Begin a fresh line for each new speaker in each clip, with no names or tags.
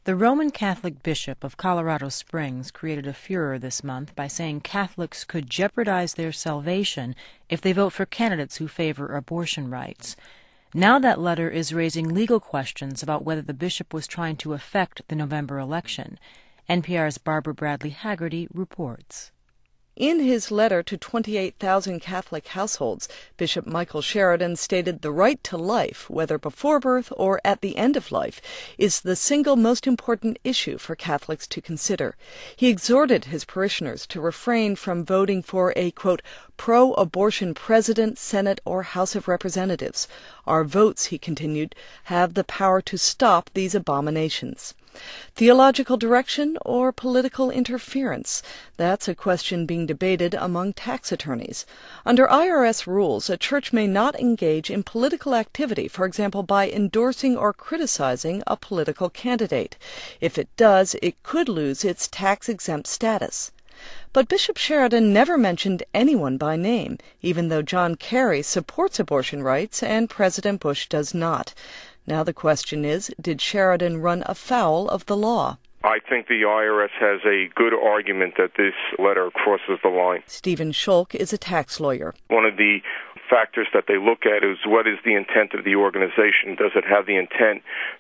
The Roman Catholic Bishop of Colorado Springs created a furor this month by saying Catholics could jeopardize their salvation if they vote for candidates who favor abortion rights. Now that letter is raising legal questions about whether the bishop was trying to affect the November election. NPR's Barbara Bradley Haggerty reports.
In his letter to 28,000 Catholic households, Bishop Michael Sheridan stated the right to life, whether before birth or at the end of life, is the single most important issue for Catholics to consider. He exhorted his parishioners to refrain from voting for a, quote, pro-abortion president, Senate, or House of Representatives. Our votes, he continued, have the power to stop these abominations. Theological direction or political interference? That's a question being debated among tax attorneys. Under IRS rules, a church may not engage in political activity, for example, by endorsing or criticizing a political candidate. If it does, it could lose its tax-exempt status. But Bishop Sheridan never mentioned anyone by name, even though John Kerry supports abortion rights and President Bush does not. Now the question is, did Sheridan run afoul of the law?
I think the IRS has a good argument that this letter crosses the line.
Stephen Schulk is a tax lawyer.
One of the factors that they look at is what is the intent of the organization? Does it have the intent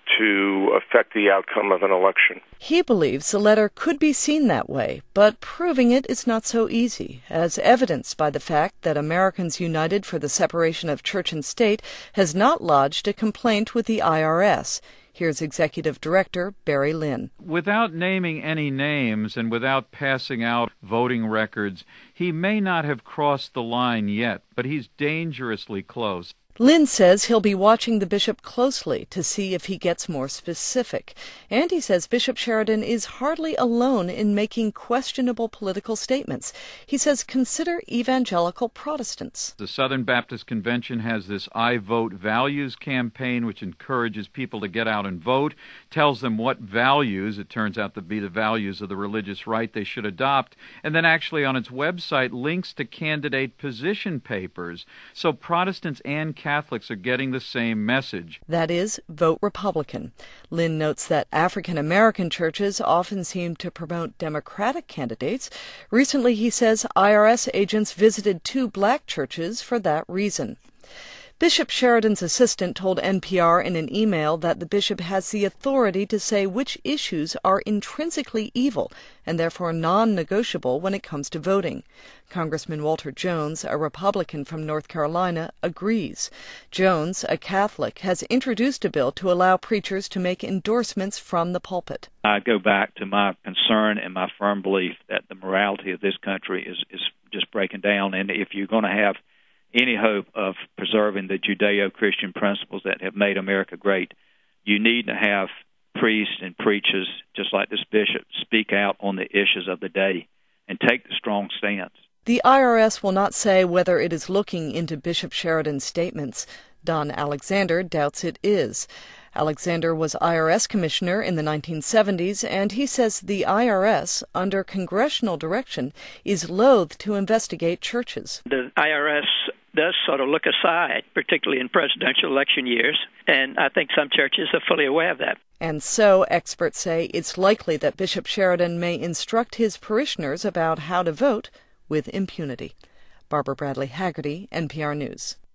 to affect the outcome of an election?
He believes the letter could be seen that way, but proving it is not so easy, as evidenced by the fact that Americans United for the Separation of Church and State has not lodged a complaint with the IRS. Here's Executive Director Barry Lynn.
Without naming any names and without passing out voting records, he may not have crossed the line yet, but he's dangerously close.
Lynn says he'll be watching the bishop closely to see if he gets more specific. And he says Bishop Sheridan is hardly alone in making questionable political statements. He says consider evangelical Protestants.
The Southern Baptist Convention has this I Vote Values campaign, which encourages people to get out and vote, tells them what values, it turns out to be the values of the religious right, they should adopt, and then actually on its website links to candidate position papers. So Protestants and Catholics are getting the same message.
That is, vote Republican. Lynn notes that African American churches often seem to promote Democratic candidates. Recently, he says, IRS agents visited 2 black churches for that reason. Bishop Sheridan's assistant told NPR in an email that the bishop has the authority to say which issues are intrinsically evil and therefore non-negotiable when it comes to voting. Congressman Walter Jones, a Republican from North Carolina, agrees. Jones, a Catholic, has introduced a bill to allow preachers to make endorsements from the pulpit.
I go back to my concern and my firm belief that the morality of this country is just breaking down, and if you're going to have any hope of preserving the Judeo-Christian principles that have made America great, you need to have priests and preachers, just like this bishop, speak out on the issues of the day and take the strong stance.
The IRS will not say whether it is looking into Bishop Sheridan's statements. Don Alexander doubts it is. Alexander was IRS commissioner in the 1970s, and he says the IRS, under congressional direction, is loath to investigate churches.
The IRS does sort of look aside, particularly in presidential election years, and I think some churches are fully aware of that.
And so, experts say it's likely that Bishop Sheridan may instruct his parishioners about how to vote with impunity. Barbara Bradley Haggerty, NPR News.